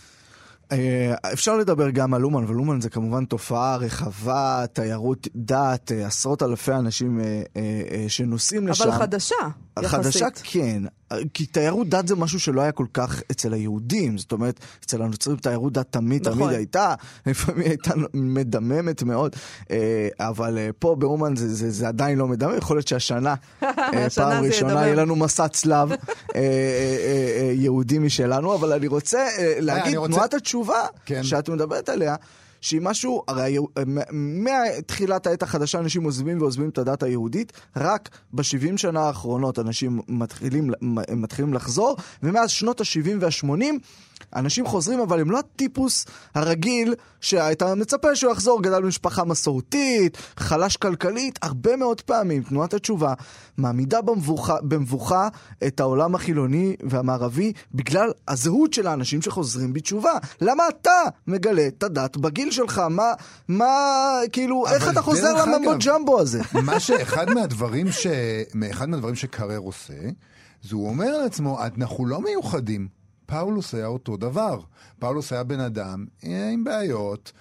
אפשר לדבר גם על אומן, אבל אומן זה כמובן תופעה רחבה, תיירות דת, עשרות אלפי אנשים שנוסעים לשם. אבל חדשה, יחסית. חדשה כן, כי תיירות דת זה משהו שלא היה כל כך אצל היהודים, זאת אומרת, אצל הנוצרים תיירות דת תמיד הייתה, לפעמים הייתה מדממת מאוד, אבל פה באומן זה עדיין לא מדמם, יכול להיות שהשנה, פעם ראשונה, יהיה לנו מסע צלב יהודי משלנו, אבל אני רוצה להגיד, תנועת התשובה שאת מדברת עליה, שהיא משהו, הרי מתחילת העת החדשה אנשים עוזבים ועוזבים את הדת היהודית, רק ב-70 שנה האחרונות אנשים מתחילים לחזור, ומאז שנות ה-70 וה-80 אנשים חוזרים, אבל הם לא הטיפוס הרגיל שהייתה מצפה שהוא יחזור, גדל במשפחה מסורתית, חלש כלכלית. הרבה מאוד פעמים תנועת התשובה מעמידה במבוכה את העולם החילוני והמערבי בגלל הזהות של האנשים שחוזרים בתשובה. למה אתה מגלה את הדת בגיל שלך? כאילו, איך אתה חוזר לממbo ג'מבו הזה? אחד מהדברים שקרר עושה, זה הוא אומר לעצמו, אנחנו לא מיוחדים. פאולוס היה אותו דבר. פאולוס היה בן אדם עם בעיות,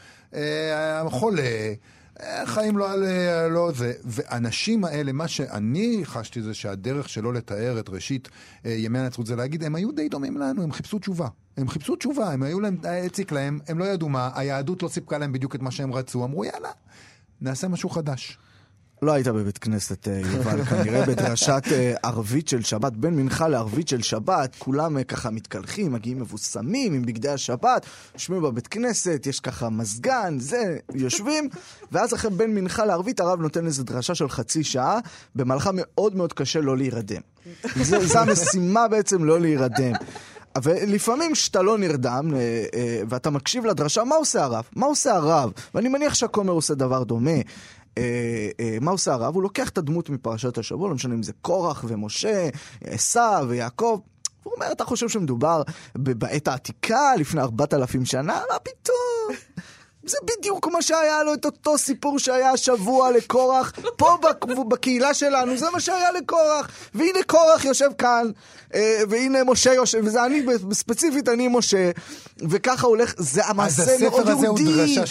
חולה, חיים לא זה. ואנשים האלה, מה שאני חשתי זה שהדרך שלו לתאר את ראשית ימי הנצרות זה להגיד, הם היו די דומים לנו, הם חיפשו תשובה. הם היו להם, הציק להם, הם לא ידעו מה, היהדות לא סיפקה להם בדיוק את מה שהם רצו, אמרו יאללה, נעשה משהו חדש. לא היית בבית כנסת, יובל, כנראה בדרשת ערבית של שבת, בין מנחה לערבית של שבת, כולם ככה מתקלחים, מגיעים מבוסמים עם בגדי השבת, יושבים בבית כנסת, יש ככה מזגן, יושבים, ואז אחרי בין מנחה לערבית, הרב נותן איזו דרשה של חצי שעה, במהלכה מאוד מאוד קשה לא להירדם. זה המשימה בעצם לא להירדם. ולפעמים שאתה לא נרדם, ואתה מקשיב לדרשה, מה עושה הרב? ואני מניח שהכומר עושה דבר דומה. מה עושה הרב? הוא לוקח את הדמות מפרשת השבוע, לא משנה אם זה קורח ומשה, עשיו ויעקב, הוא אומר, אתה חושב שמדובר בעת העתיקה, לפני 4,000 שנה? מה פתאום? זה בדיוק כמו שהיה לו את אותו סיפור שהיה השבוע לקורח, פה בקהילה שלנו, זה מה שהיה לקורח, והנה קורח יושב כאן, והנה משה יושב, וזה אני, ספציפית אני משה, וככה הולך, זה המעשה מאוד יהודי. הוא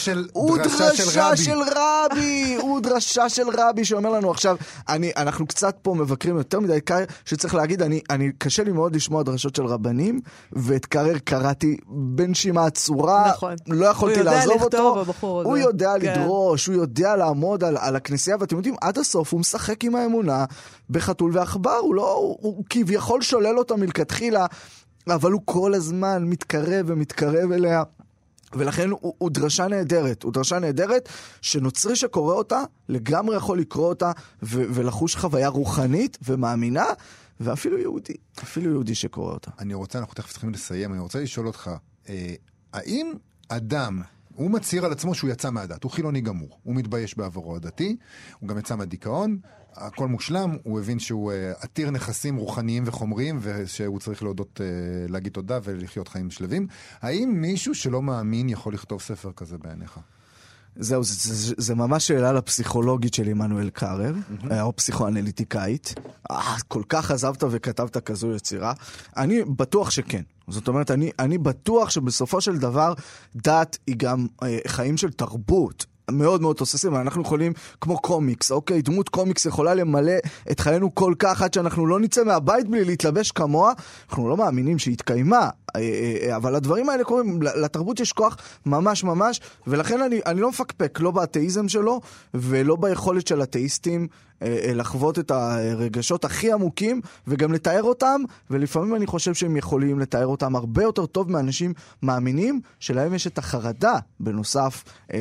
דרשה של רבי. הוא דרשה של רבי שאומר לנו עכשיו, אנחנו קצת פה מבקרים יותר מדי, שצריך להגיד, קשה לי מאוד לשמוע דרשות של רבנים, ואת קרר קראתי בנשימה עצורה, לא יכולתי לעזוב אותו. הוא יודע לדרוש, הוא יודע לעמוד על הכנסייה, ואתם יודעים, עד הסוף הוא משחק עם האמונה בחתול ואחבר, הוא כביכול שולל אותה מלכתחילה, אבל הוא כל הזמן מתקרב ומתקרב אליה, ולכן הוא דרשה נהדרת, הוא דרשה נהדרת שנוצרי שקורא אותה, לגמרי יכול לקרוא אותה ולחוש חוויה רוחנית ומאמינה, ואפילו יהודי שקורא אותה. אנחנו תכף צריכים לסיים, אני רוצה לשאול אותך, האם אדם, הוא מצהיר על עצמו שהוא יצא מהדת, הוא חילוני גמור, הוא מתבייש בעברו הדתי, הוא גם יצא מהדיכאון, הכל מושלם, הוא הבין שהוא עתיר נכסים רוחניים וחומריים, ושהוא צריך להגיד תודה ולחיות חיים שלווים. האם מישהו שלא מאמין יכול לכתוב ספר כזה בעיניך? זהו, זה ממש שאלה לפסיכולוגית של עמנואל קרר, או פסיכואנליטיקאית. כל כך עזבת וכתבת כזו יצירה. אני בטוח שכן. זאת אומרת, אני בטוח שבסופו של דבר דת היא גם חיים של תרבות. מאוד מאוד תוססים, אנחנו יכולים כמו קומיקס, אוקיי? דמות קומיקס יכולה למלא את חיינו כל כך עד שאנחנו לא נצא מהבית בלי להתלבש כמוה, אנחנו לא מאמינים שהיא התקיימה, אבל הדברים האלה קוראים, לתרבות יש כוח ממש ממש, ולכן אני לא מפקפק, לא באתאיזם שלו, ולא ביכולת של אתאיסטים לחוות את הרגשות הכי עמוקים, וגם לתאר אותם, ולפעמים אני חושב שהם יכולים לתאר אותם הרבה יותר טוב מאנשים מאמינים, שלהם יש את החרדה, בנוסף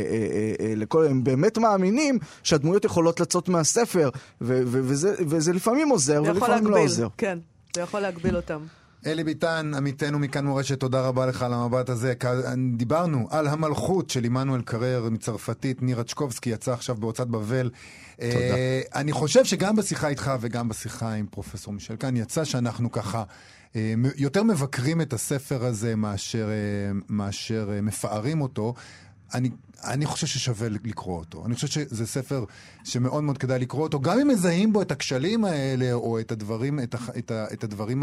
הם באמת מאמינים שהדמויות יכולות לצאת מהספר, וזה לפעמים עוזר, ולפעמים לא עוזר. כן, זה יכול להגביל אותם. אלי ביטן, עמיתנו מכאן מורשת, תודה רבה לך על המבט הזה. דיברנו על המלכות של עמנואל קרר מצרפתית, נירה צ'קובסקי, יצא עכשיו בהוצאת בבל. תודה. אני חושב שגם בשיחה איתך וגם בשיחה עם פרופסור מישל כאן, יצא שאנחנו ככה יותר מבקרים את הספר הזה מאשר מפארים אותו. אני חושב ששווה לקרוא אותו. אני חושב שזה ספר שמאוד מאוד כדאי לקרוא אותו, גם אם מזהים בו את הכשלים האלה, או את הדברים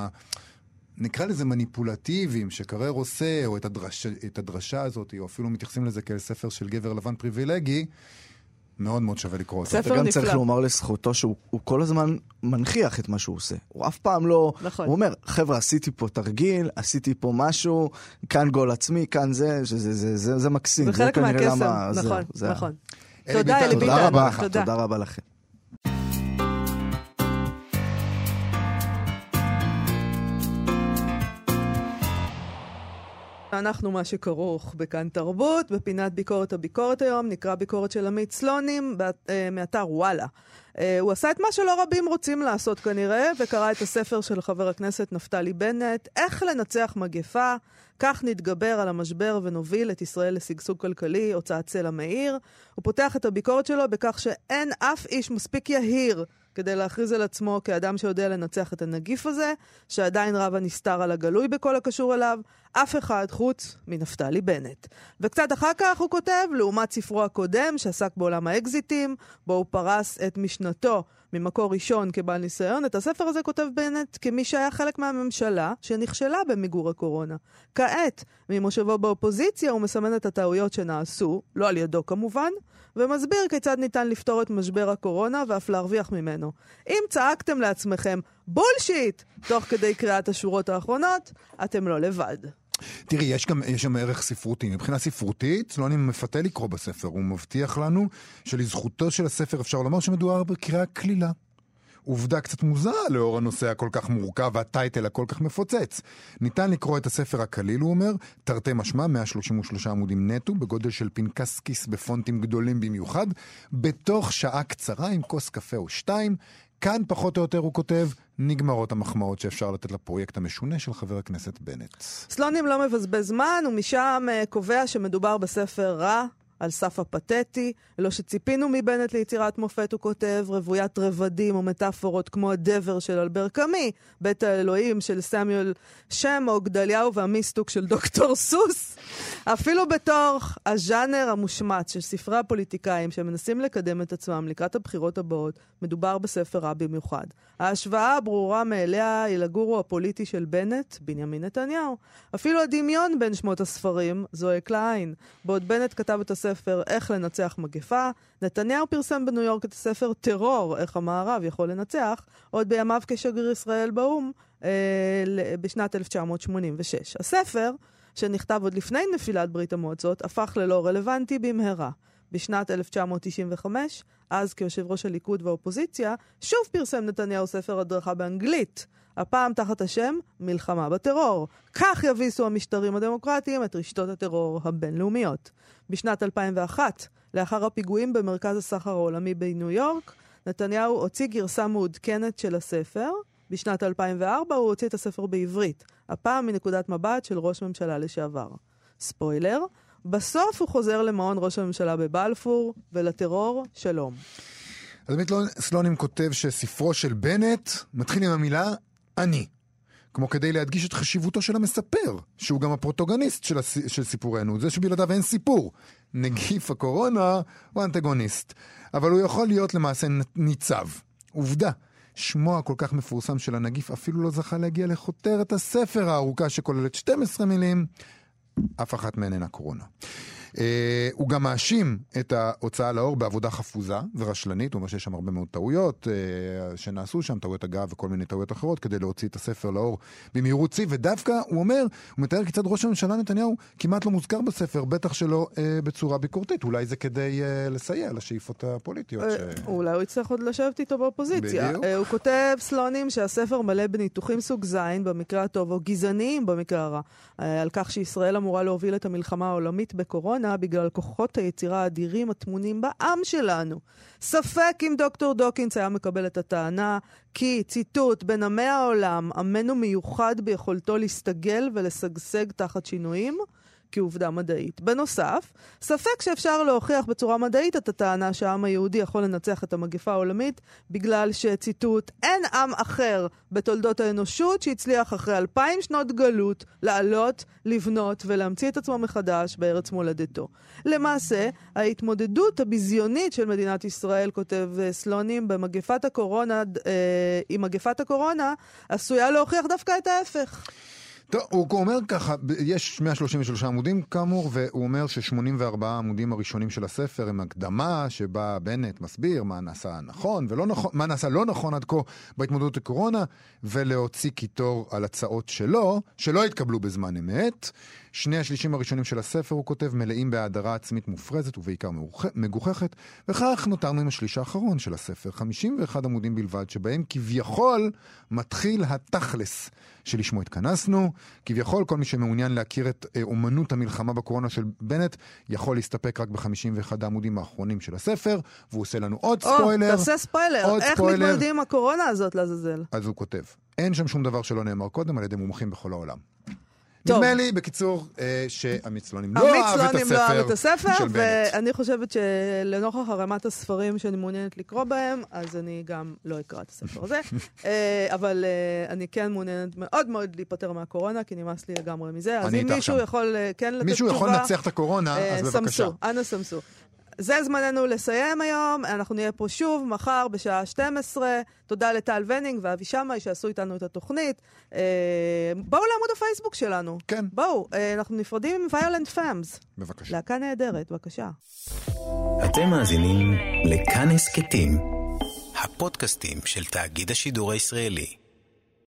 נקרא לזה מניפולטיביים, שקרר עושה, או את הדרשה הזאת, או אפילו מתייחסים לזה כאל ספר של גבר לבן פריבילגי, מאוד מאוד שווה לקרוא אותו. וגם צריך לומר לזכותו שהוא כל הזמן מנחיח את מה שהוא עושה. הוא אף פעם לא... נכון. הוא אומר, חבר'ה, עשיתי פה תרגיל, עשיתי פה משהו, כאן גול עצמי, כאן זה מקסים. זה חלק מהקסם, נכון. תודה, אלי ביטן. תודה רבה לכם. אנחנו מה שכרוך בכאן תרבות, בפינת ביקורת הביקורת היום, נקרא ביקורת של עמית סלונים, מאתר וואלה. הוא עשה את מה שלא רבים רוצים לעשות כנראה, וקרא את הספר של חבר הכנסת נפתלי בנט, איך לנצח מגפה, כך נתגבר על המשבר ונוביל את ישראל לשגשוג כלכלי, הוצאת סלע מאיר. הוא פותח את הביקורת שלו בכך שאין אף איש מספיק יהיר כדי להכריז על עצמו כאדם שיודע לנצח את הנגיף הזה, שעדיין רב הנסתר על הגלוי בכל הקשור אליו, אף אחד חוץ מנפתלי בנט. וקצת אחר כך הוא כותב, לעומת ספרו הקודם שעסק בעולם האקזיטים, בו הוא פרס את משנתו ממקור ראשון כבעל ניסיון, את הספר הזה כותב בנט כמי שהיה חלק מהממשלה שנכשלה במיגור הקורונה. כעת, ממושבו באופוזיציה הוא מסמן את הטעויות שנעשו, לא על ידו כמובן, ומסביר כיצד ניתן לפתור את משבר הקורונה ואף להרוויח ממנו. אם צעקתם לעצמכם בולשיט תוך כדי קריאת השורות האחרונות, אתם לא לבד. תראי, יש גם ערך ספרותי. מבחינה ספרותית, סלוני מפתה לקרוא בספר. הוא מבטיח לנו שלזכותו של הספר אפשר לומר שמדובר בקריאה כלילה. עובדה קצת מוזרה לאור הנושא הכל כך מורכב והטייטל הכל כך מפוצץ. ניתן לקרוא את הספר הכליל, הוא אומר, תרתי משמע, 133 עמודים נטו, בגודל של פנקס כיס בפונטים גדולים במיוחד, בתוך שעה קצרה עם כוס קפה או שתיים. כאן פחות או יותר הוא כותב, נגמרות המחמאות שאפשר לתת לפרויקט המשונה של חבר הכנסת בנט. סלונים לא מבזבז זמן, ומשם קובע שמדובר בספר רע, על סף הפתטי, לא שציפינו מבנט ליצירת מופת, הוא כותב, רוויית רבדים או מטאפורות כמו הדבר של אלבר קאמי, בית האלוהים של סמיול שם או גדליהו והמיסטוק של דוקטור סוס. אפילו בתור הז'אנר המושמץ של ספרי הפוליטיקאים שמנסים לקדם את עצמם לקראת הבחירות הבאות, מדובר בספר רע במיוחד. ההשוואה הברורה מאליה היא לגורו הפוליטי של בנט, בנימין נתניהו. אפילו הדמיון בין שמות הספרים זועק לעין. בעוד בנט כתב את הספר איך לנצח מגפה, נתניהו פרסם בניו יורק את הספר טרור, איך המערב יכול לנצח, עוד בימיו כשגריר ישראל באו"ם בשנת 1986. הספר, שנכתב עוד לפני נפילת ברית המועצות, הפך ללא רלוונטי במהרה. בשנת 1995, אז כיושב ראש הליכוד והאופוזיציה, שוב פרסם נתניהו ספר הדרכה באנגלית, הפעם תחת השם מלחמה בטרור. כך יביסו המשטרים הדמוקרטיים את רשתות הטרור הבינלאומיות. בשנת 2001, לאחר הפיגועים במרכז הסחר העולמי בניו יורק, נתניהו הוציא גרסה מעודכנת של הספר. בשנת 2004 הוא הוציא את הספר בעברית, הפעם מנקודת מבט של ראש ממשלה לשעבר. ספוילר, בסוף הוא חוזר למעון ראש הממשלה בבלפור, ולטרור שלום. אז עמית סלונים כותב שספרו של בנט מתחיל עם המילה אני, כמו כדי להדגיש את חשיבותו של המספר, שהוא גם הפרוטוגניסט של סיפורנו, זה שבלעדיו אין סיפור. נגיף הקורונה הוא אנטגוניסט, אבל הוא יכול להיות למעשה ניצב. עובדה, שמו הכל כך מפורסם של הנגיף אפילו לא זכה להגיע לכותרת הספר הארוכה שכוללת 12 מילים, אף אחת מהן אינה קורונה. הוא גם מאשים את ההוצאה לאור בעבודה חפוזה ורשלנית, הוא אומר שיש שם הרבה מאוד טעויות שנעשו שם, טעויות הגעה וכל מיני טעויות אחרות, כדי להוציא את הספר לאור במהירות שיא, ודווקא הוא אומר, הוא מתאר כיצד ראש הממשלה נתניהו כמעט לא מוזכר בספר, בטח שלא בצורה ביקורתית, אולי זה כדי לסייע לשאיפות הפוליטיות. אולי הוא יצטרך עוד לשבת איתו באופוזיציה. הוא כותב סלונים שהספר מלא בניתוחים סוג זין במקרה הטוב, או גזעניים במקרה הרע, על כך שישראל אמורה להוביל את המלחמה העולמית בקורונה, בגלל כוחות היצירה האדירים התמונים בעם שלנו. ספק אם דוקטור דוקינס היה מקבל את הטענה, כי, ציטוט, בין עמי העולם, עמנו מיוחד ביכולתו להסתגל ולסגסג תחת שינויים, כעובדה מדעית. בנוסף, ספק שאפשר להוכיח בצורה מדעית את הטענה שהעם היהודי יכול לנצח את המגפה העולמית, בגלל שציטוט, אין עם אחר בתולדות האנושות שהצליח אחרי 2000 שנות גלות לעלות, לבנות ולהמציא את עצמו מחדש בארץ מולדתו. למעשה, ההתמודדות הביזיונית של מדינת ישראל, כותב סלונים, במגפת הקורונה, עם מגפת הקורונה, עשויה להוכיח דווקא את ההפך. טוב, הוא אומר ככה, יש 133 עמודים כאמור, והוא אומר ש84 עמודים הראשונים של הספר הם הקדמה שבה בנט מסביר מה נעשה נכון ולא נכון, מה נעשה לא נכון עד כה בהתמודדות הקורונה, ולהוציא קיטור על הצעות שלא התקבלו בזמן אמת. שני השלישים הראשונים של הספר, הוא כותב, מלאים בהדרה עצמית מופרזת ובעיקר מגוחכת, וכך נותרנו עם השליש האחרון של הספר, 51 עמודים בלבד, שבהם כביכול מתחיל התכלס שלשמו התכנסנו. כביכול כל מי שמעוניין להכיר את אומנות המלחמה בקורונה של בנט, יכול להסתפק רק ב51 העמודים האחרונים של הספר, והוא עושה לנו עוד ספוילר. תעשה ספוילר, איך מתמודדים עם הקורונה הזאת לעזאזל? אז הוא כותב, אין שם שום דבר שלא נאמר קודם על ידי מומחים בכל העולם. נדמה לי, בקיצור, שעמית סלונים לא אהב את הספר של בנט. ואני חושבת שלנוכח הרמת הספרים שאני מעוניינת לקרוא בהם, אז אני גם לא אקרא את הספר הזה. אבל אני כן מעוניינת מאוד מאוד להיפטר מהקורונה, כי נמאס לי לגמרי מזה. אז אם מישהו יכול כן לתת תשובה... מישהו יכול לנצח את הקורונה, אז בבקשה. אנא סמסו. זה זמננו לסיים היום, אנחנו נהיה פה שוב מחר בשעה 12. תודה לטל ונינג ואבי שמאי שעשו איתנו את התוכנית. בואו לעמוד הפייסבוק שלנו. כן. בואו, אנחנו נפרדים עם Violent Femmes. בבקשה. להקה נהדרת, בבקשה. אתם מאזינים לכאן הסכתים, הפודקאסטים של תאגיד השידור הישראלי.